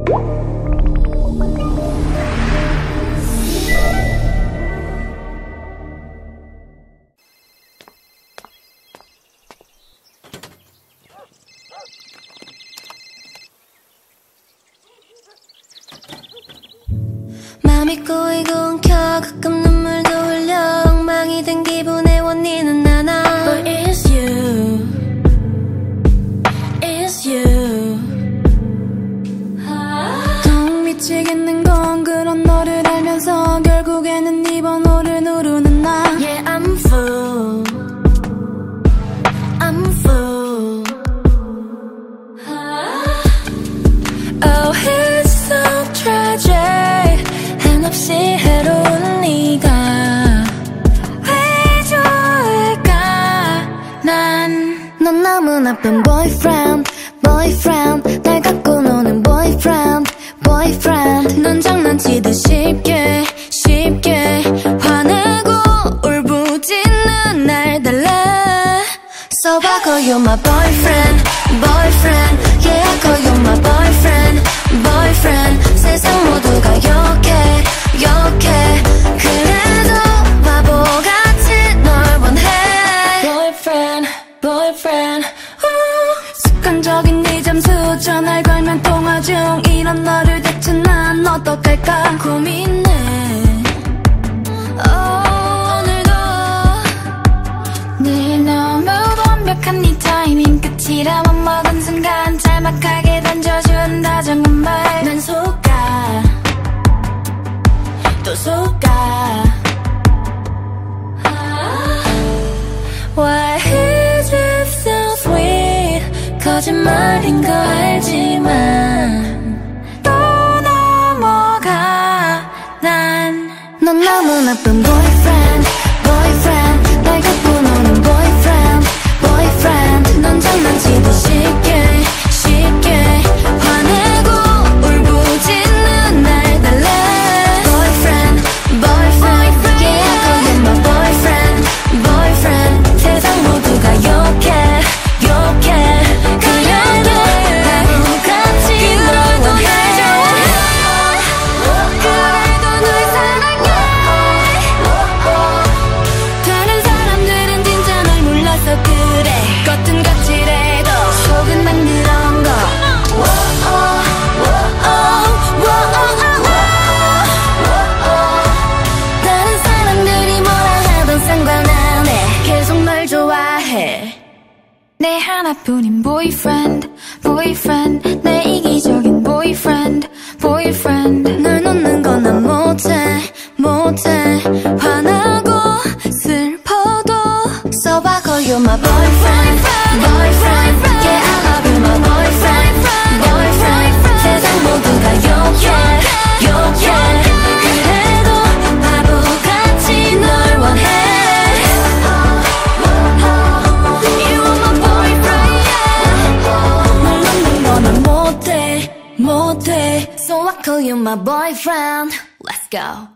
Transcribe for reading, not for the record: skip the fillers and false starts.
맘이 꼬이고 엉켜 가끔 눈물도 흘려 엉망이 된 기분의 원인은 하나 But it's you It's you 더 미치겠는 건 그런 너를 알면서 결국에는 네 번호를 누르는 나 Yeah I'm full I'm full Oh it's so tragic 한없이 해로운 네가 왜 좋을까 넌 너무 나쁜 boyfriend boyfriend 날 갖고 노는 boyfriend boyfriend 넌 장난치듯 쉽게 화내고 울부짖는 날 달래 So I call you my boyfriend boyfriend Yeah I call you my boyfriend boyfriend 세상 모두가 욕해 그래도 바보같이 널 원해 Boyfriend boyfriend 습관적인 네 잠수 전화를 걸면 통화 중 이런 너를 대체 난 어떡할까 고민해 오늘도 늘 너무 완벽한 네 타이밍 끝이라 맘먹은 순간 짤막하게 던져준 다정한 말 난 속아 또 속아 Why is it so sweet 거짓말인 거 알지만 또 넘어가 넌 너무 나쁜 boyfriend boyfriend 날 갖고 노는 boyfriend boyfriend 넌 장난치듯 쉽게 화내고 울부짖는 날 달래 Boyfriend boyfriend Yeah I call you my boyfriend boyfriend 세상 모두가 욕해 그래도 바보같이 널 원해 그래도 널 사랑해 다른 사람들은 진짜 널 몰라서 그래 겉은 거칠해도 속은 난 그런 거 다른 사람들이 뭐라 하던 상관 안 해 계속 널 좋아해 내 하나뿐인 boyfriend boyfriend 내 이기적인 boyfriend boyfriend 널 놓는 건 난 못해 화나고 슬퍼도 So I call you my boyfriend boyfriend Yeah I love you my boyfriend boyfriend 세상 모두가 욕해 그래도 바보같이 널 원해 You are my boyfriend 널 놓는 건 난 못해 So I call you my boyfriend Let's go